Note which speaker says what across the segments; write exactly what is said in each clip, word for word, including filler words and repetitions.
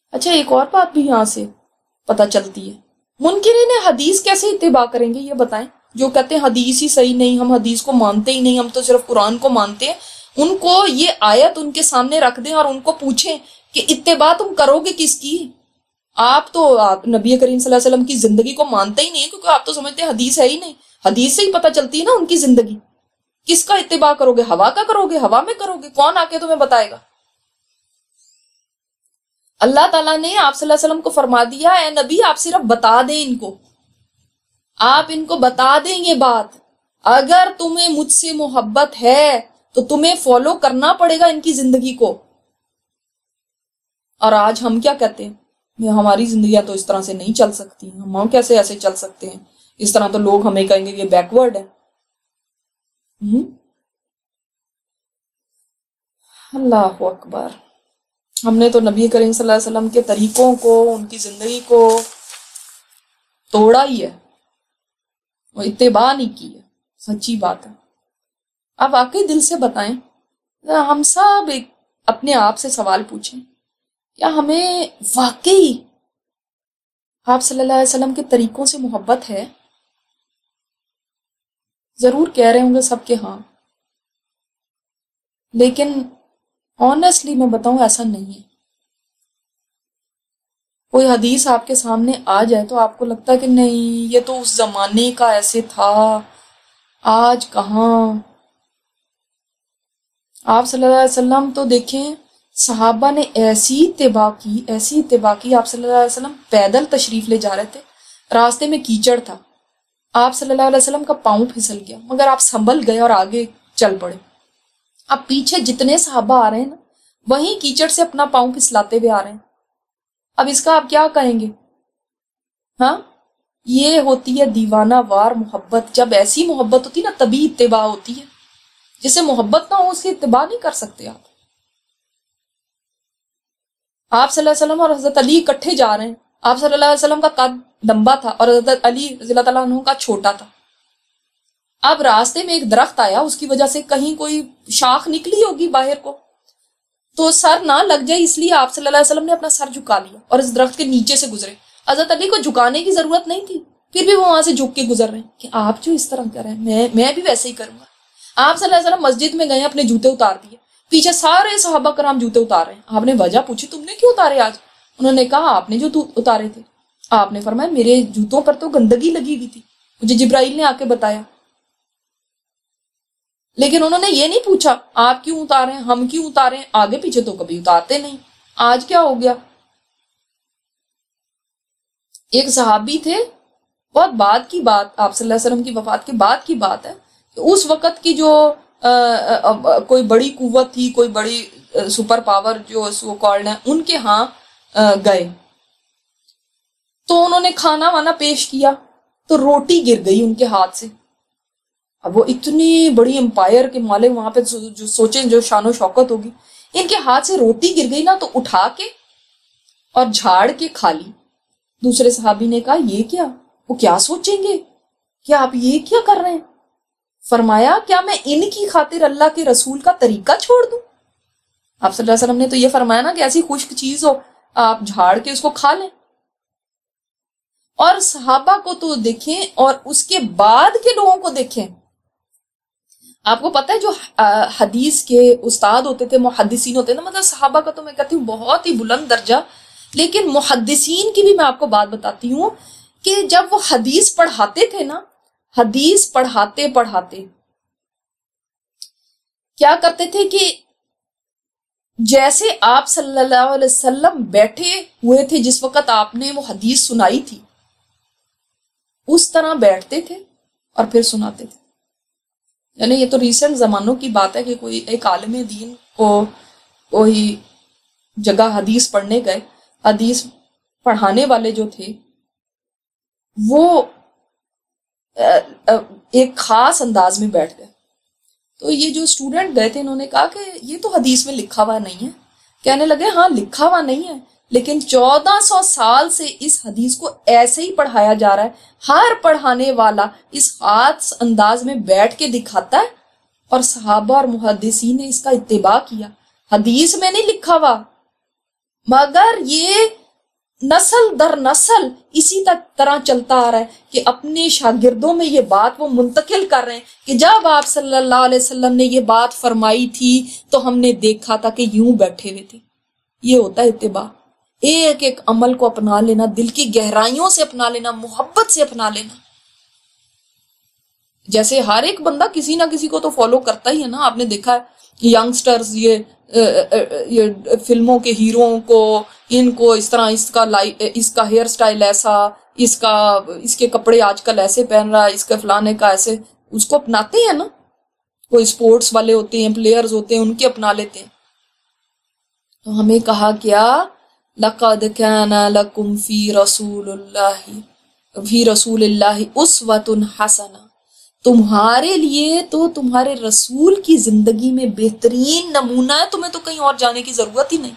Speaker 1: اچھا ایک اور بات بھی یہاں سے پتہ چلتی ہے، منکرین حدیث کیسے اتباع کریں گے یہ بتائیں؟ جو کہتے ہیں حدیث ہی صحیح نہیں، ہم حدیث کو مانتے ہی نہیں، ہم تو صرف قرآن کو مانتے ہیں، ان کو یہ آیت ان کے سامنے رکھ دیں اور ان کو پوچھیں کہ اتباع تم کرو گے کس کی؟ آپ تو آپ نبی کریم صلی اللہ علیہ وسلم کی زندگی کو مانتے ہی نہیں، کیونکہ آپ تو سمجھتے ہیں حدیث ہے ہی نہیں، حدیث سے ہی پتہ چلتی ہے نا ان کی زندگی۔ کس کا اتباع کرو گے؟ ہوا کا کرو گے؟ ہوا میں کرو گے؟ کون آ کے تمہیں بتائے گا؟ اللہ تعالیٰ نے آپ صلی اللہ علیہ وسلم کو فرما دیا اے نبی آپ صرف بتا دیں ان کو، آپ ان کو بتا دیں یہ بات، اگر تمہیں مجھ سے محبت ہے تو تمہیں فالو کرنا پڑے گا ان کی زندگی کو۔ اور آج ہم کیا کہتے ہیں؟ میں ہماری زندگیاں تو اس طرح سے نہیں چل سکتی، ہم کیسے ایسے چل سکتے ہیں، اس طرح تو لوگ ہمیں کہیں گے یہ بیکورڈ ہے۔ اللہ اکبر، ہم نے تو نبی کریم صلی اللہ علیہ وسلم کے طریقوں کو، ان کی زندگی کو توڑا ہی ہے، وہ اتباع نہیں کی ہے، سچی بات ہے۔ آپ واقعی دل سے بتائیں، ہم سب ایک اپنے آپ سے سوال پوچھیں، کیا ہمیں واقعی آپ صلی اللہ علیہ وسلم کے طریقوں سے محبت ہے؟ ضرور کہہ رہے ہوں گے سب کے ہاں، لیکن آنیسٹلی میں بتاؤں ایسا نہیں ہے۔ کوئی حدیث آپ کے سامنے آ جائے تو آپ کو لگتا ہے کہ نہیں یہ تو اس زمانے کا ایسے تھا، آج کہاں۔ آپ صلی اللہ علیہ وسلم تو دیکھیں صحابہ نے ایسی اتباع کی، ایسی اتباع کی، آپ صلی اللہ علیہ وسلم پیدل تشریف لے جا رہے تھے، راستے میں کیچڑ تھا، آپ صلی اللہ علیہ وسلم کا پاؤں پھسل گیا مگر آپ سنبھل گئے اور آگے چل پڑے۔ اب پیچھے جتنے صحابہ آ رہے ہیں نا وہیں کیچڑ سے اپنا پاؤں پھسلاتے ہوئے آ رہے ہیں، اب اس کا آپ کیا کہیں گے؟ ہاں، یہ ہوتی ہے دیوانہ وار محبت۔ جب ایسی محبت ہوتی نا تبھی اتباع ہوتی ہے، جسے محبت نہ ہو اس کی اتباع نہیں کر سکتے آپ۔ آپ صلی اللہ علیہ وسلم اور حضرت علی اکٹھے جا رہے ہیں، آپ صلی اللہ علیہ وسلم کا قد لمبا تھا اور حضرت علی رضی اللہ تعالیٰ عنہ کا چھوٹا تھا۔ اب راستے میں ایک درخت آیا، اس کی وجہ سے کہیں کوئی شاخ نکلی ہوگی باہر کو، تو سر نہ لگ جائے اس لیے آپ صلی اللہ علیہ وسلم نے اپنا سر جھکا لیا اور اس درخت کے نیچے سے گزرے۔ حضرت علی کو جھکانے کی ضرورت نہیں تھی، پھر بھی وہ وہاں سے جھک کے گزر رہے ہیں کہ آپ جو اس طرح کر رہے ہیں میں میں بھی ویسے ہی کروں گا۔ آپ صلی اللہ علیہ وسلم مسجد میں گئے، اپنے جوتے اتار دیے، پیچھے سارے صحابہ کرام جوتے اتار رہے ہیں۔ آپ نے وجہ پوچھی تم نے کیوں اتارے آج؟ انہوں نے کہا آپ نے جو اتارے تھے۔ آپ نے فرمایا میرے جوتوں پر تو گندگی لگی ہوئی تھی، مجھے جبرائیل نے آ کے بتایا۔ لیکن انہوں نے یہ نہیں پوچھا آپ کیوں اتارے ہیں، ہم کیوں اتارے ہیں، آگے پیچھے تو کبھی اتارتے نہیں۔ آج کیا ہو گیا؟ ایک صحابی تھے، بہت بعد کی بات، آپ صلی اللہ علیہ وسلم کی وفات کے بعد کی بات ہے، اس وقت کی جو آ, آ, آ, کوئی بڑی قوت تھی، کوئی بڑی سپر پاور جو سو کالڈ ہیں، ان کے ہاں آ, گئے تو انہوں نے کھانا وانا پیش کیا تو روٹی گر گئی ان کے ہاتھ سے۔ اب وہ اتنی بڑی امپائر کے مالک، وہاں پہ جو سوچیں جو شان و شوکت ہوگی، ان کے ہاتھ سے روٹی گر گئی نا تو اٹھا کے اور جھاڑ کے کھا لی۔ دوسرے صحابی نے کہا یہ کیا؟ وہ کیا سوچیں گے کہ آپ یہ کیا کر رہے ہیں؟ فرمایا کیا میں ان کی خاطر اللہ کے رسول کا طریقہ چھوڑ دوں؟ آپ صلی اللہ علیہ وسلم نے تو یہ فرمایا نا کہ ایسی خشک چیز ہو آپ جھاڑ کے اس کو کھا لیں۔ اور صحابہ کو تو دیکھیں اور اس کے بعد کے لوگوں کو دیکھیں۔ آپ کو پتہ ہے جو حدیث کے استاد ہوتے تھے، محدثین ہوتے تھے، مطلب صحابہ کا تو میں کہتی ہوں بہت ہی بلند درجہ، لیکن محدثین کی بھی میں آپ کو بات بتاتی ہوں کہ جب وہ حدیث پڑھاتے تھے نا، حدیث پڑھاتے پڑھاتے کیا کرتے تھے کہ جیسے آپ صلی اللہ علیہ وسلم بیٹھے ہوئے تھے جس وقت آپ نے وہ حدیث سنائی تھی، اس طرح بیٹھتے تھے اور پھر سناتے تھے۔ یعنی یہ تو ریسنٹ زمانوں کی بات ہے کہ کوئی ایک عالم دین کو کوئی جگہ حدیث پڑھنے گئے، حدیث پڑھانے والے جو تھے وہ ایک خاص انداز میں بیٹھ گئے، تو یہ جو اسٹوڈنٹ گئے تھے انہوں نے کہا کہ یہ تو حدیث میں لکھا ہوا نہیں ہے۔ کہنے لگے ہاں لکھا ہوا نہیں ہے، لیکن چودہ سو سال سے اس حدیث کو ایسے ہی پڑھایا جا رہا ہے، ہر پڑھانے والا اس خاص انداز میں بیٹھ کے دکھاتا ہے، اور صحابہ اور محدثین نے اس کا اتباع کیا۔ حدیث میں نہیں لکھا ہوا، مگر یہ نسل در نسل اسی طرح چلتا آ رہا ہے کہ اپنے شاگردوں میں یہ بات وہ منتقل کر رہے ہیں کہ جب آپ صلی اللہ علیہ وسلم نے یہ بات فرمائی تھی تو ہم نے دیکھا تھا کہ یوں بیٹھے ہوئے تھے. یہ ہوتا ہے اتباع. ایک ایک عمل کو اپنا لینا، دل کی گہرائیوں سے اپنا لینا، محبت سے اپنا لینا. جیسے ہر ایک بندہ کسی نہ کسی کو تو فالو کرتا ہی ہے نا. آپ نے دیکھا ہے ینگسٹرز یہ یہ فلموں کے ہیروؤں کو، ان کو اس طرح اس کا اس کا ہیئر سٹائل ایسا، اس کا اس کے کپڑے آج کل ایسے پہن رہا ہے، اس کے فلانے کا ایسے، اس کو اپناتے ہیں نا. کوئی سپورٹس والے ہوتے ہیں، پلیئرز ہوتے ہیں، ان کے اپنا لیتے ہیں. تو ہمیں کہا کیا، لقد کان لکم فی رسول اللہ فی رسول اللہ اسوۃ حسنہ، تمہارے لیے تو تمہارے رسول کی زندگی میں بہترین نمونہ ہے. تمہیں تو کہیں اور جانے کی ضرورت ہی نہیں،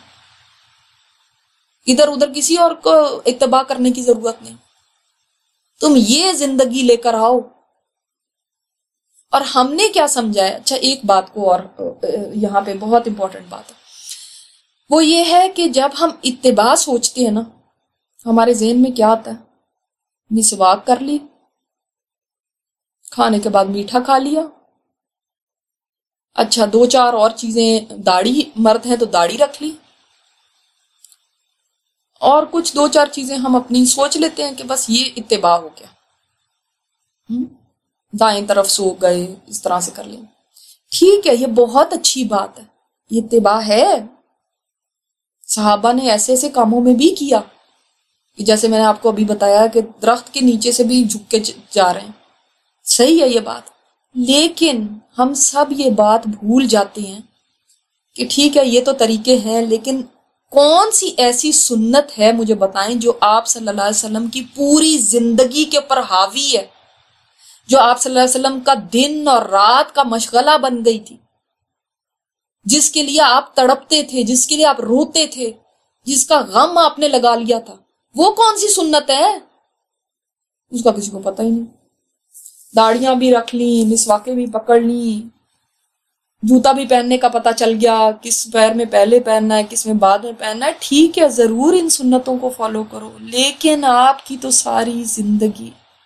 Speaker 1: ادھر ادھر کسی اور کو اتباع کرنے کی ضرورت نہیں. تم یہ زندگی لے کر آؤ. اور ہم نے کیا سمجھا ہے؟ اچھا ایک بات کو اور یہاں پہ بہت امپورٹنٹ بات ہے، وہ یہ ہے کہ جب ہم اتباع سوچتے ہیں نا، ہمارے ذہن میں کیا آتا ہے؟ مسواک کر لی، کھانے کے بعد میٹھا کھا لیا، اچھا دو چار اور چیزیں، داڑھی، مرد ہیں تو داڑھی رکھ لی، اور کچھ دو چار چیزیں ہم اپنی سوچ لیتے ہیں کہ بس یہ اتباع ہو گیا. دائیں طرف سو گئے، اس طرح سے کر لیں. ٹھیک ہے، یہ بہت اچھی بات ہے، یہ اتباع ہے. صحابہ نے ایسے ایسے کاموں میں بھی کیا کہ جیسے میں نے آپ کو ابھی بتایا کہ درخت کے نیچے سے بھی جھک کے جا رہے ہیں. صحیح ہے یہ بات، لیکن ہم سب یہ بات بھول جاتے ہیں کہ ٹھیک ہے یہ تو طریقے ہیں، لیکن کون سی ایسی سنت ہے مجھے بتائیں جو آپ صلی اللہ علیہ وسلم کی پوری زندگی کے اوپر حاوی ہے، جو آپ صلی اللہ علیہ وسلم کا دن اور رات کا مشغلہ بن گئی تھی، جس کے لیے آپ تڑپتے تھے، جس کے لیے آپ روتے تھے، جس کا غم آپ نے لگا لیا تھا. وہ کون سی سنت ہے؟ اس کا کسی کو پتہ ہی نہیں. داڑیاں بھی رکھ لیں، مسواکیں بھی پکڑ لیں، جوتا بھی پہننے کا پتہ چل گیا، کس پیر میں پہلے پہننا ہے کس میں بعد میں پہننا ہے. ٹھیک ہے، ضرور ان سنتوں کو فالو کرو، لیکن آپ کی تو ساری زندگی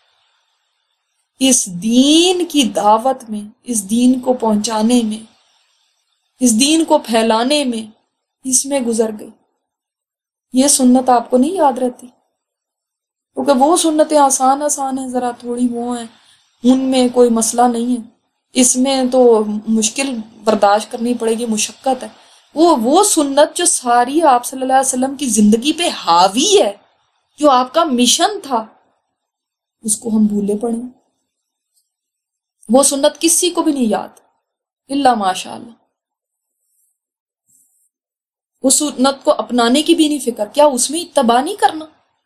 Speaker 1: اس دین کی دعوت میں، اس دین کو پہنچانے میں، اس دین کو پھیلانے میں، اس میں گزر گئی. یہ سنت آپ کو نہیں یاد رہتی؟ کیونکہ وہ سنتیں آسان آسان ہیں، ذرا تھوڑی وہ ہیں، ان میں کوئی مسئلہ نہیں ہے. اس میں تو مشکل برداشت کرنی پڑے گی، مشقت ہے. وہ وہ سنت جو ساری آپ صلی اللہ علیہ وسلم کی زندگی پہ حاوی ہے، جو آپ کا مشن تھا، اس کو ہم بھولے پڑے. وہ سنت کسی کو بھی نہیں یاد الا ماشاء اللہ. اس سنت کو اپنانے کی بھی نہیں فکر. کیا اس میں اتباع نہیں کرنا؟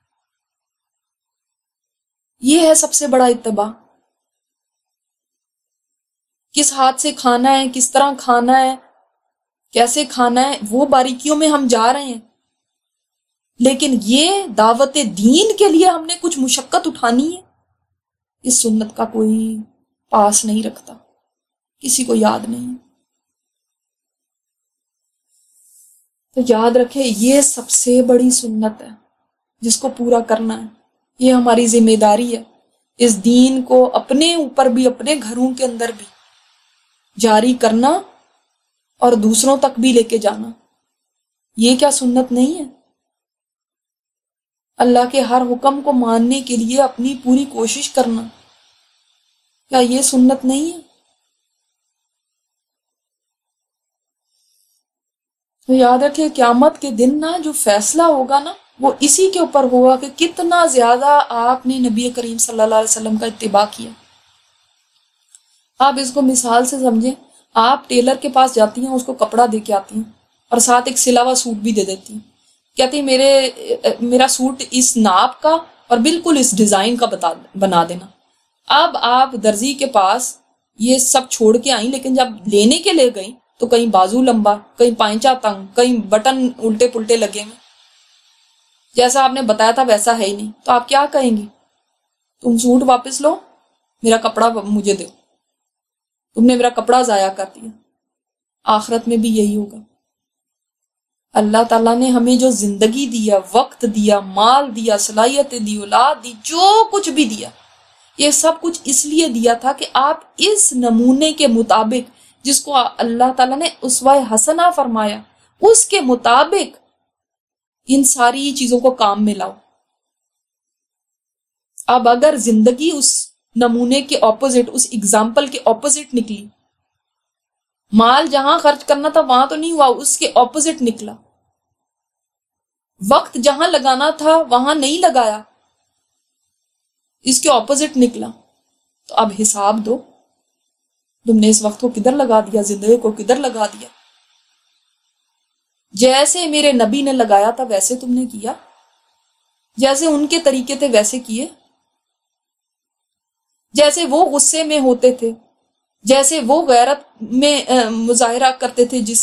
Speaker 1: یہ ہے سب سے بڑا اتباع. کس ہاتھ سے کھانا ہے، کس طرح کھانا ہے، کیسے کھانا ہے، وہ باریکیوں میں ہم جا رہے ہیں. لیکن یہ دعوت دین کے لیے ہم نے کچھ مشقت اٹھانی ہے، اس سنت کا کوئی پاس نہیں رکھتا، کسی کو یاد نہیں. تو یاد رکھے یہ سب سے بڑی سنت ہے جس کو پورا کرنا ہے. یہ ہماری ذمہ داری ہے، اس دین کو اپنے اوپر بھی، اپنے گھروں کے اندر بھی جاری کرنا اور دوسروں تک بھی لے کے جانا. یہ کیا سنت نہیں ہے؟ اللہ کے ہر حکم کو ماننے کے لیے اپنی پوری کوشش کرنا، کیا یہ سنت نہیں ہے؟ تو یاد رکھے قیامت کے دن نا جو فیصلہ ہوگا نا، وہ اسی کے اوپر ہوگا کہ کتنا زیادہ آپ نے نبی کریم صلی اللہ علیہ وسلم کا اتباع کیا. آپ اس کو مثال سے سمجھیں، آپ ٹیلر کے پاس جاتی ہیں، اس کو کپڑا دے کے آتی ہیں اور ساتھ ایک سلا ہوا سوٹ بھی دے دیتی ہیں. کہتی ہیں میرے میرا سوٹ اس ناپ کا اور بالکل اس ڈیزائن کا بتا بنا دینا. اب آپ درزی کے پاس یہ سب چھوڑ کے آئیں، لیکن جب لینے کے لے گئیں تو کہیں بازو لمبا، کہیں پائنچا تنگ، کہیں بٹن الٹے پلٹے لگے ہوئے، جیسا آپ نے بتایا تھا ویسا ہے ہی نہیں. تو آپ کیا کہیں گی؟ تم سوٹ واپس لو، میرا کپڑا مجھے دو، تم نے میرا کپڑا ضائع کر دیا. آخرت میں بھی یہی ہوگا. اللہ تعالیٰ نے ہمیں جو زندگی دیا، وقت دیا، مال دیا، صلاحیتیں دی، اولاد دی، جو کچھ بھی دیا، یہ سب کچھ اس لیے دیا تھا کہ آپ اس نمونے کے مطابق، جس کو اللہ تعالیٰ نے اسوہ حسنہ فرمایا، اس کے مطابق ان ساری چیزوں کو کام میں لاؤ۔ اب اگر زندگی اس نمونے کے اپوزٹ، اس اگزامپل کے اپوزٹ نکلی، مال جہاں خرچ کرنا تھا وہاں تو نہیں ہوا، اس کے اپوزٹ نکلا، وقت جہاں لگانا تھا وہاں نہیں لگایا، اس کے اپوزٹ نکلا، تو اب حساب دو، تم نے اس وقت کو کدھر لگا دیا، زندگی کو کدھر لگا دیا؟ جیسے میرے نبی نے لگایا تھا ویسے تم نے کیا، جیسے ان کے طریقے تھے ویسے کیے، جیسے وہ غصے میں ہوتے تھے، جیسے وہ غیرت میں مظاہرہ کرتے تھے جس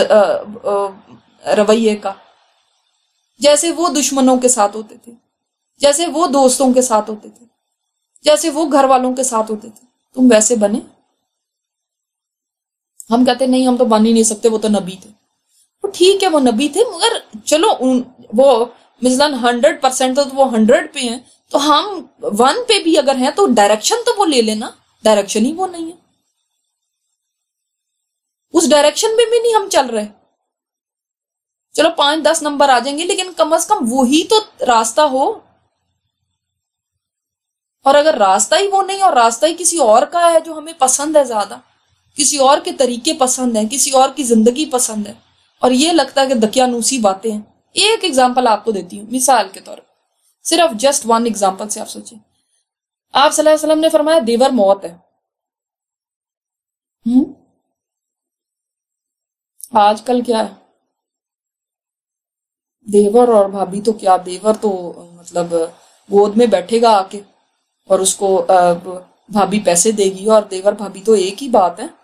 Speaker 1: رویے کا، جیسے وہ دشمنوں کے ساتھ ہوتے تھے، جیسے وہ دوستوں کے ساتھ ہوتے تھے، جیسے وہ گھر والوں کے ساتھ ہوتے تھے، تم ویسے بنے۔ ہم کہتے نہیں ہم تو بن ہی نہیں سکتے، وہ تو نبی تھے۔ تو ٹھیک ہے وہ نبی تھے، مگر چلو وہ مثلاً ہنڈریڈ پرسینٹ تو وہ ہنڈریڈ پہ ہیں، تو ہم ون پہ بھی اگر ہیں تو ڈائریکشن تو وہ لے لینا، ڈائریکشن ہی وہ نہیں ہے، اس ڈائریکشن میں بھی نہیں ہم چل رہے۔ چلو پانچ دس نمبر آ جائیں گے، لیکن کم از کم وہی تو راستہ ہو۔ اور اگر راستہ ہی وہ نہیں، اور راستہ ہی کسی اور کا ہے جو ہمیں پسند ہے، زیادہ کسی اور کے طریقے پسند ہیں، کسی اور کی زندگی پسند ہے، اور یہ لگتا ہے کہ دقیانوسی باتیں ہیں۔ ایک ایگزامپل آپ کو دیتی ہوں مثال کے طور پر، صرف جسٹ ون ایگزامپل سے آپ سوچیں۔ آپ صلی اللہ علیہ وسلم نے فرمایا دیور موت ہے۔ ہم آج کل کیا ہے، دیور اور بھابھی تو کیا، دیور تو مطلب گود میں بیٹھے گا آ کے اور اس کو بھابھی پیسے دے گی، اور دیور بھابھی تو ایک ہی بات ہے۔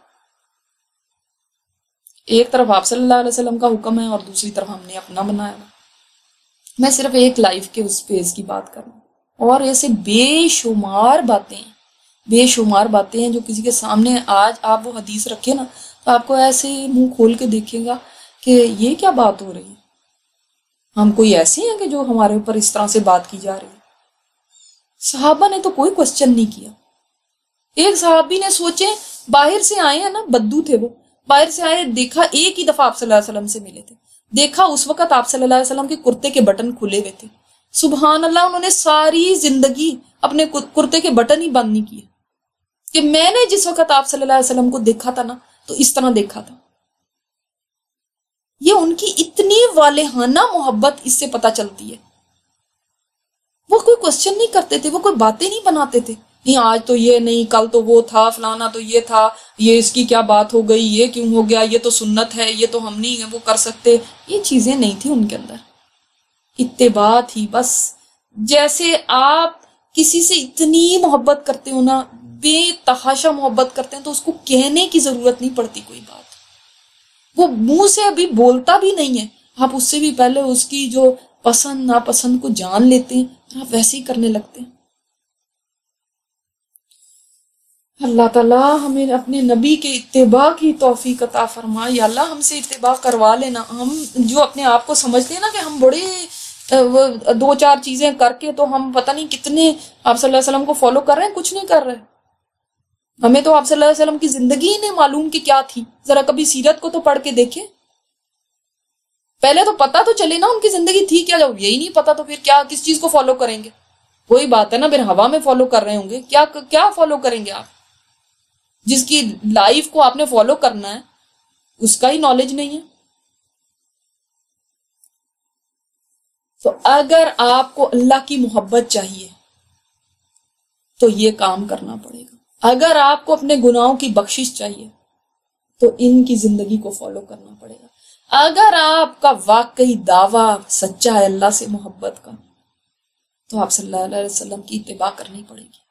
Speaker 1: ایک طرف آپ صلی اللہ علیہ وسلم کا حکم ہے اور دوسری طرف ہم نے اپنا بنایا۔ میں صرف ایک لائف کے اس فیز کی بات کر رہا ہوں، اور ایسے بے شمار باتیں ہیں، بے شمار باتیں ہیں جو کسی کے سامنے آج آپ وہ حدیث رکھے نا تو آپ کو ایسے منہ کھول کے دیکھے گا کہ یہ کیا بات ہو رہی ہے، ہم کوئی ایسے ہیں کہ جو ہمارے اوپر اس طرح سے بات کی جا رہی ہے۔ صحابہ نے تو کوئی کوسچن نہیں کیا۔ ایک صحابی نے سوچے باہر سے آئے ہیں نا، بدو تھے وہ، باہر سے آئے، دیکھا ایک ہی دفعہ آپ صلی اللہ علیہ وسلم سے ملے تھے، دیکھا اس وقت آپ صلی اللہ علیہ وسلم کے کرتے کے بٹن کھلے ہوئے تھے۔ سبحان اللہ، انہوں نے ساری زندگی اپنے کرتے کے بٹن ہی بند نہیں کیے کہ میں نے جس وقت آپ صلی اللہ علیہ وسلم کو دیکھا تھا نا تو اس طرح دیکھا تھا۔ یہ ان کی اتنی والہانہ محبت اس سے پتہ چلتی ہے۔ وہ کوئی کوسچن نہیں کرتے تھے، وہ کوئی باتیں نہیں بناتے تھے، نہیں آج تو یہ نہیں، کل تو وہ تھا، فلانا تو یہ تھا، یہ اس کی کیا بات ہو گئی، یہ کیوں ہو گیا، یہ تو سنت ہے، یہ تو ہم نہیں وہ کر سکتے۔ یہ چیزیں نہیں تھی ان کے اندر، اتباع تھی بس۔ جیسے آپ کسی سے اتنی محبت کرتے ہو نا، بے تحاشا محبت کرتے ہیں، تو اس کو کہنے کی ضرورت نہیں پڑتی کوئی بات، وہ منہ سے ابھی بولتا بھی نہیں ہے، آپ اس سے بھی پہلے اس کی جو پسند ناپسند کو جان لیتے ہیں اور آپ ویسے ہی کرنے لگتے ہیں۔ اللہ تعالیٰ ہمیں اپنے نبی کے اتباع کی توفیق عطا فرمائے۔ یا اللہ ہم سے اتباع کروا لینا۔ ہم جو اپنے آپ کو سمجھتے ہیں نا کہ ہم بڑے دو چار چیزیں کر کے تو ہم پتہ نہیں کتنے آپ صلی اللہ علیہ وسلم کو فالو کر رہے ہیں، کچھ نہیں کر رہے۔ ہمیں تو آپ صلی اللہ علیہ وسلم کی زندگی ہی نہیں معلوم کہ کیا تھی، ذرا کبھی سیرت کو تو پڑھ کے دیکھیں، پہلے تو پتہ تو چلے نا ان کی زندگی تھی کیا۔ جب یہی نہیں پتا تو پھر کیا، کس چیز کو فالو کریں گے؟ کوئی بات ہے نا، پھر ہوا میں فالو کر رہے ہوں گے، کیا کیا فالو کریں گے آپ؟ جس کی لائف کو آپ نے فالو کرنا ہے اس کا ہی نالج نہیں ہے۔ تو اگر آپ کو اللہ کی محبت چاہیے تو یہ کام کرنا پڑے گا۔ اگر آپ کو اپنے گناہوں کی بخشش چاہیے تو ان کی زندگی کو فالو کرنا پڑے گا۔ اگر آپ کا واقعی دعویٰ سچا ہے اللہ سے محبت کا تو آپ صلی اللہ علیہ وسلم کی اتباع کرنی پڑے گی۔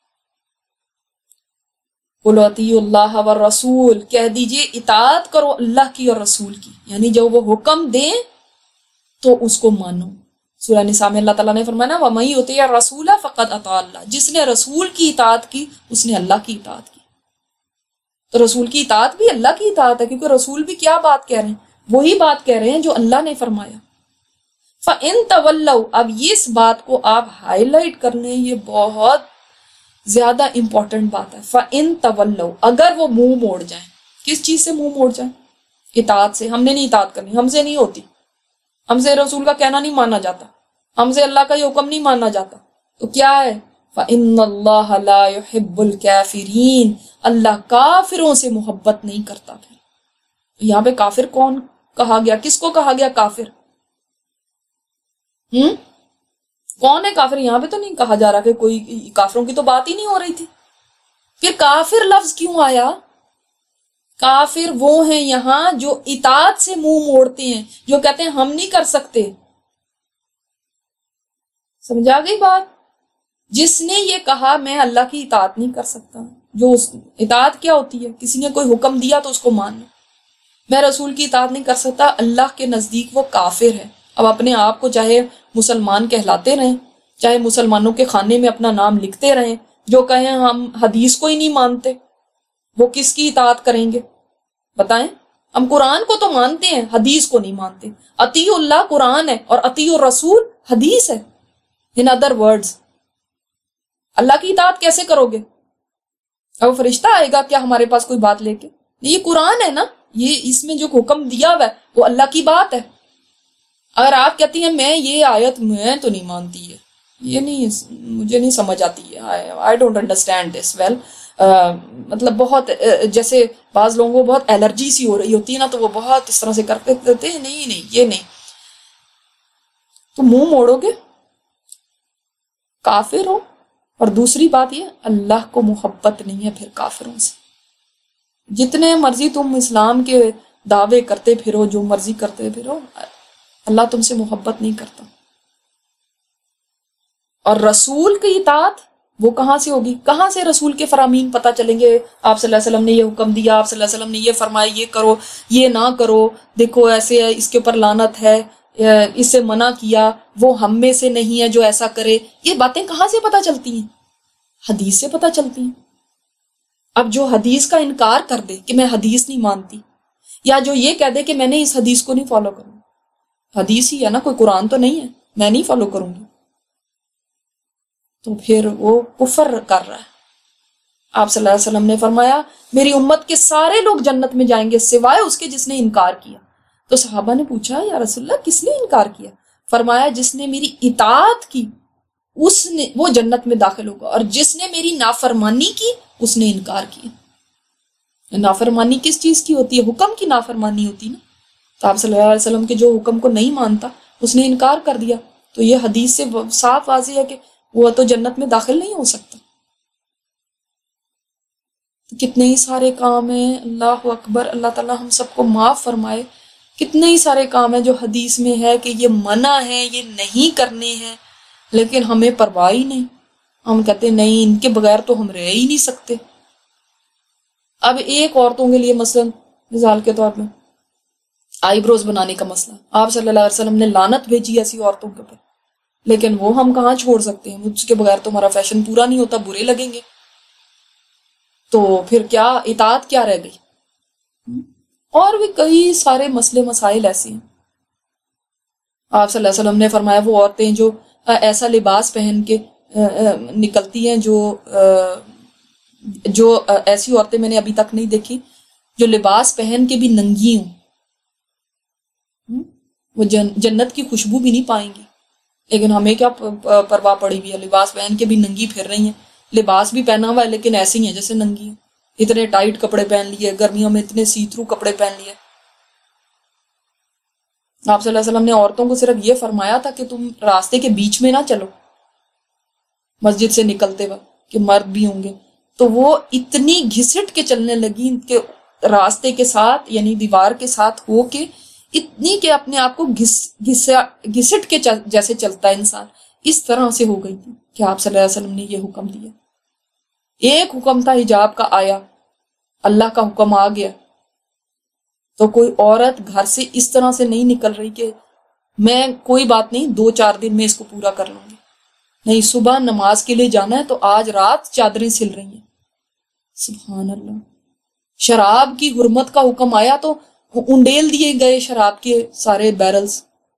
Speaker 1: قُلْ اطیعوا اللہ والرسول، کہہ دیجئے اطاعت کرو اللہ کی اور رسول کی، یعنی جب وہ حکم دیں تو اس کو مانو۔ سورہ نساء میں اللہ تعالیٰ نے فرمایا وَمَن یُطِعِ الرَّسُولَ فَقَدْ اطاع اللہ، جس نے رسول کی اطاعت کی اس نے اللہ کی اطاعت کی۔ تو رسول کی اطاعت بھی اللہ کی اطاعت ہے، کیونکہ رسول بھی کیا بات کہہ رہے ہیں، وہی بات کہہ رہے ہیں جو اللہ نے فرمایا. فَإِن تَوَلَّوْا، اب اس بات کو آپ ہائی لائٹ کر لیں، یہ بہت زیادہ امپورٹنٹ بات ہے. فَإِن تَوَلَّوْا، اگر وہ منہ موڑ جائیں. کس چیز سے منہ موڑ جائیں؟ اطاعت سے. ہم نے نہیں اطاعت کرنی، ہم سے نہیں ہوتی، ہم سے رسول کا کہنا نہیں مانا جاتا، ہم سے اللہ کا یہ حکم نہیں مانا جاتا، تو کیا ہے؟ فَإِنَّ اللَّهَ لَا يُحِبُّ الْكَافِرِينَ، اللہ کافروں سے محبت نہیں کرتا. پھر یہاں پہ کافر کون کہا گیا؟ کس کو کہا گیا کافر؟ ہم کون ہے کافر؟ یہاں پہ تو نہیں کہا جا رہا کہ کوئی، کافروں کی تو بات ہی نہیں ہو رہی تھی. پھر کافر لفظ کیوں آیا؟ کافر وہ ہیں یہاں جو اطاعت سے منہ موڑتے ہیں، جو کہتے ہیں ہم نہیں کر سکتے. سمجھا گئی بات؟ جس نے یہ کہا میں اللہ کی اطاعت نہیں کر سکتا، جو اس اطاعت کیا ہوتی ہے؟ کسی نے کوئی حکم دیا تو اس کو ماننا. میں رسول کی اطاعت نہیں کر سکتا، اللہ کے نزدیک وہ کافر ہے. اب اپنے آپ کو چاہے مسلمان کہلاتے رہیں، چاہے مسلمانوں کے خانے میں اپنا نام لکھتے رہیں، جو کہیں ہم حدیث کو ہی نہیں مانتے، وہ کس کی اطاعت کریں گے؟ بتائیں. ہم قرآن کو تو مانتے ہیں، حدیث کو نہیں مانتے. اطیع اللہ قرآن ہے اور اطیع الرسول حدیث ہے. ان ادر ورڈز اللہ کی اطاعت کیسے کرو گے؟ اب فرشتہ آئے گا کیا ہمارے پاس کوئی بات لے کے؟ یہ قرآن ہے نا، یہ اس میں جو حکم دیا ہوا ہے وہ اللہ کی بات ہے. اگر آپ کہتی ہیں میں یہ آیت میں تو نہیں مانتی ہے، یہ نہیں، مجھے نہیں سمجھ آتی ہے، I don't understand this well, مطلب بہت جیسے بعض لوگوں کو بہت الرجی سی ہو رہی ہوتی ہے نا، تو وہ بہت اس طرح سے کرتے کہتے ہیں نہیں نہیں یہ نہیں، تو منہ موڑو گے، کافر ہو. اور دوسری بات یہ، اللہ کو محبت نہیں ہے پھر کافروں سے. جتنے مرضی تم اسلام کے دعوے کرتے پھرو، جو مرضی کرتے پھرو، اللہ تم سے محبت نہیں کرتا. اور رسول کی اطاعت وہ کہاں سے ہوگی؟ کہاں سے رسول کے فرامین پتہ چلیں گے؟ آپ صلی اللہ علیہ وسلم نے یہ حکم دیا، آپ صلی اللہ علیہ وسلم نے یہ فرمایا، یہ کرو، یہ نہ کرو، دیکھو ایسے ہے، اس کے اوپر لعنت ہے، اس سے منع کیا، وہ ہم میں سے نہیں ہے جو ایسا کرے. یہ باتیں کہاں سے پتہ چلتی ہیں؟ حدیث سے پتہ چلتی ہیں. اب جو حدیث کا انکار کر دے کہ میں حدیث نہیں مانتی، یا جو یہ کہہ دے کہ میں نے اس حدیث کو نہیں فالو کروں، حدیث ہی ہے نا، کوئی قرآن تو نہیں ہے، میں نہیں فالو کروں گی، تو پھر وہ کفر کر رہا ہے. آپ صلی اللہ علیہ وسلم نے فرمایا میری امت کے سارے لوگ جنت میں جائیں گے سوائے اس کے جس نے انکار کیا. تو صحابہ نے پوچھا یا رسول اللہ کس نے انکار کیا؟ فرمایا جس نے میری اطاعت کی اس نے، وہ جنت میں داخل ہوگا، اور جس نے میری نافرمانی کی اس نے انکار کیا. نافرمانی کس چیز کی ہوتی ہے؟ حکم کی نافرمانی ہوتی نا. تو آپ صلی اللہ علیہ وسلم کے جو حکم کو نہیں مانتا اس نے انکار کر دیا. تو یہ حدیث سے صاف واضح ہے کہ وہ تو جنت میں داخل نہیں ہو سکتا. کتنے ہی سارے کام ہیں، اللہ اکبر، اللہ تعالیٰ ہم سب کو معاف فرمائے. کتنے ہی سارے کام ہیں جو حدیث میں ہے کہ یہ منع ہے، یہ نہیں کرنے ہیں، لیکن ہمیں پرواہ ہی نہیں. ہم کہتے ہیں نہیں، ان کے بغیر تو ہم رہ ہی نہیں سکتے. اب ایک عورتوں کے لیے مثلا مثال کے طور پہ آئی بروز بنانے کا مسئلہ، آپ صلی اللہ علیہ وسلم نے لعنت بھیجی ایسی عورتوں کے اوپر، لیکن وہ ہم کہاں چھوڑ سکتے ہیں؟ اس کے بغیر تو ہمارا فیشن پورا نہیں ہوتا، برے لگیں گے. تو پھر کیا اطاعت کیا رہ گئی؟ اور بھی کئی سارے مسئلے مسائل ایسے ہیں. آپ صلی اللہ علیہ وسلم نے فرمایا وہ عورتیں جو ایسا لباس پہن کے نکلتی ہیں، جو جو ایسی عورتیں میں نے ابھی تک نہیں دیکھی جو لباس پہن کے بھی ننگی ہوں، وہ جنت کی خوشبو بھی نہیں پائیں گی. لیکن ہمیں کیا پرواہ پڑی ہوئی ہے، لباس پہن کے بھی ننگی پھر رہی ہیں. لباس بھی پہنا ہوا ہے لیکن ایسے ہی ہیں جیسے ننگی ہیں. اتنے ٹائٹ کپڑے پہن لیے، گرمیوں میں اتنے سی تھرو کپڑے پہن لیے. آپ صلی اللہ علیہ وسلم نے عورتوں کو صرف یہ فرمایا تھا کہ تم راستے کے بیچ میں نہ چلو مسجد سے نکلتے وقت، کہ مرد بھی ہوں گے. تو وہ اتنی گھسٹ کے چلنے لگی کہ راستے کے ساتھ یعنی دیوار کے ساتھ ہو کے، اتنی کہ اپنے آپ کو گھس گھسٹ کے چل جیسے چلتا ہے انسان، اس طرح سے ہو گئی تھی کہ آپ صلی اللہ علیہ وسلم نے یہ حکم دیا. ایک حکم تھا حجاب کا، آیا اللہ کا حکم آ گیا، تو کوئی عورت گھر سے اس طرح سے نہیں نکل رہی کہ میں کوئی بات نہیں دو چار دن میں اس کو پورا کر لوں گی. نہیں، صبح نماز کے لیے جانا ہے تو آج رات چادریں سل رہی ہیں. سبحان اللہ. شراب کی حرمت کا حکم آیا تو انڈیل دیے گئے شراب کے سارے بیرلز.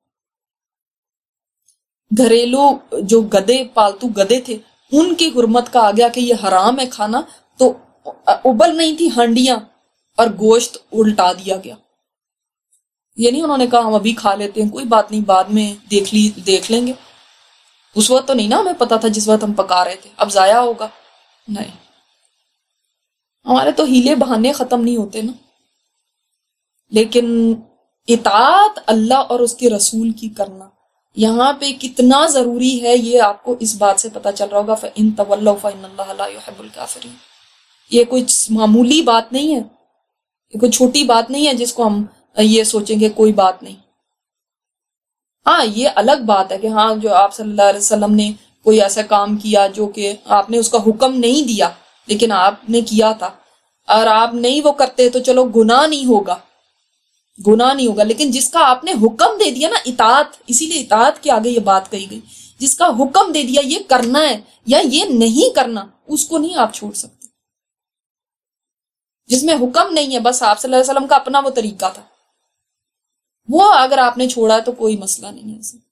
Speaker 1: گھریلو جو گدے پالتو گدے تھے ان کی حرمت کا آ گیا کہ یہ حرام ہے کھانا، تو ابل نہیں تھی ہانڈیاں اور گوشت الٹا دیا گیا. یہ نہیں انہوں نے کہا ہم ابھی کھا لیتے ہیں، کوئی بات نہیں بعد میں دیکھ لی دیکھ لیں گے. اس وقت تو نہیں نا ہمیں پتا تھا جس وقت ہم پکا رہے تھے اب ضائع ہوگا. نہیں، ہمارے تو ہیلے بہانے ختم نہیں ہوتے نا. لیکن اطاعت اللہ اور اس کے رسول کی کرنا یہاں پہ کتنا ضروری ہے، یہ آپ کو اس بات سے پتا چل رہا ہوگا. فَإِن تَوَلَّوْا فَإِنَّ اللَّهَ لَا يُحِبُّ الْكَافِرِينَ. یہ کوئی معمولی بات نہیں ہے، یہ کوئی چھوٹی بات نہیں ہے جس کو ہم یہ سوچیں گے کوئی بات نہیں. ہاں یہ الگ بات ہے کہ ہاں جو آپ صلی اللہ علیہ وسلم نے کوئی ایسا کام کیا جو کہ آپ نے اس کا حکم نہیں دیا لیکن آپ نے کیا تھا، اور آپ نہیں وہ کرتے تو چلو گناہ نہیں ہوگا گناہ نہیں ہوگا لیکن جس کا آپ نے حکم دے دیا نا، اطاعت، اسی لیے اطاعت کے آگے یہ بات کہی گئی، جس کا حکم دے دیا یہ کرنا ہے یا یہ نہیں کرنا، اس کو نہیں آپ چھوڑ سکتے. جس میں حکم نہیں ہے، بس آپ صلی اللہ علیہ وسلم کا اپنا وہ طریقہ تھا، وہ اگر آپ نے چھوڑا تو کوئی مسئلہ نہیں ہے اسے.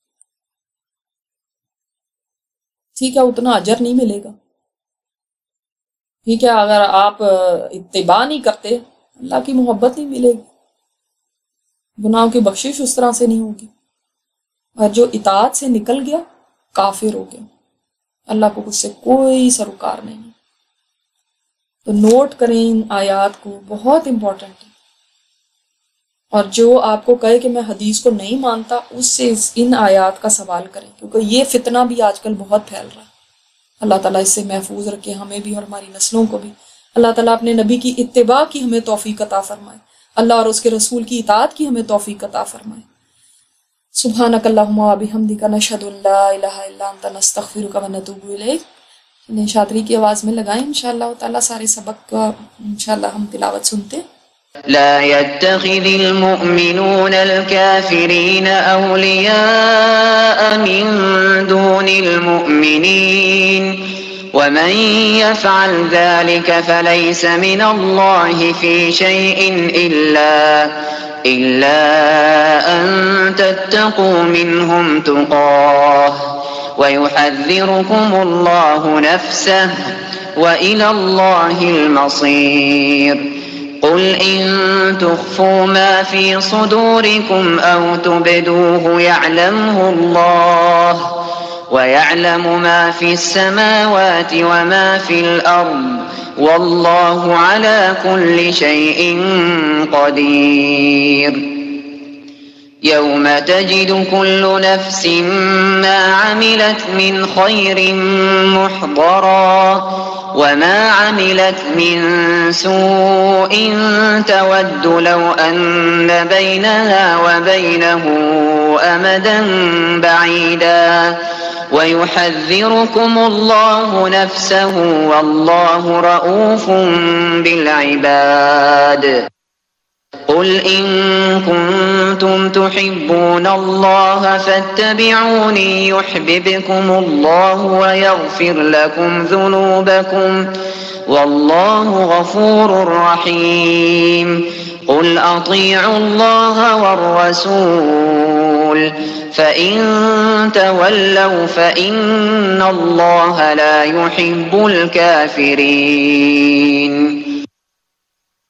Speaker 1: ٹھیک ہے، اتنا اجر نہیں ملے گا. ٹھیک ہے، اگر آپ اتباع نہیں کرتے اللہ کی محبت نہیں ملے گی، گناہوں کی بخشش اس طرح سے نہیں ہوگی. اور جو اطاعت سے نکل گیا کافر ہو گیا، اللہ کو اس سے کوئی سروکار نہیں ہے. تو نوٹ کریں ان آیات کو، بہت امپورٹنٹ ہے. اور جو آپ کو کہے کہ میں حدیث کو نہیں مانتا، اس سے ان آیات کا سوال کریں، کیونکہ یہ فتنہ بھی آج کل بہت پھیل رہا ہے. اللہ تعالیٰ اس سے محفوظ رکھے ہمیں بھی اور ہماری نسلوں کو بھی. اللہ تعالیٰ اپنے نبی کی اتباع کی ہمیں توفیق عطا فرمائے، اللہ اور اس کے رسول کی اطاعت کی ہمیں توفیق عطا فرمائے. سبحانک اللہم و بحمدک نشہد ان لا الہ الا انت نستغفرک و نتوب الیک. شاطری کی آواز میں لگائیں انشاءاللہ تعالیٰ. سارے سبق کا انشاءاللہ ہم تلاوت سنتے.
Speaker 2: لا يتخذ المؤمنون الكافرين أولياء من دون المؤمنين ومن يفعل ذلك فليس من الله في شيء إلا إلا أن تتقوا منهم تقاه ويحذركم الله نفسه وإلى الله المصير. قل إن تخفوا ما في صدوركم أو تبدوه يعلمه الله ويعلم ما في السماوات وما في الأرض والله على كل شيء قدير. يوم تجد كل نفس ما عملت من خير محضرا وما عملت من سوء تود لو أن بينها وبينه أمدا بعيدا ويحذركم الله نفسه والله رؤوف بالعباد. قل إن كنتم تحبون الله فاتبعوني يحببكم الله ويغفر لكم ذنوبكم والله غفور رحيم. قل أطيعوا الله والرسول فإن تولوا فإن الله لا يحب الكافرين.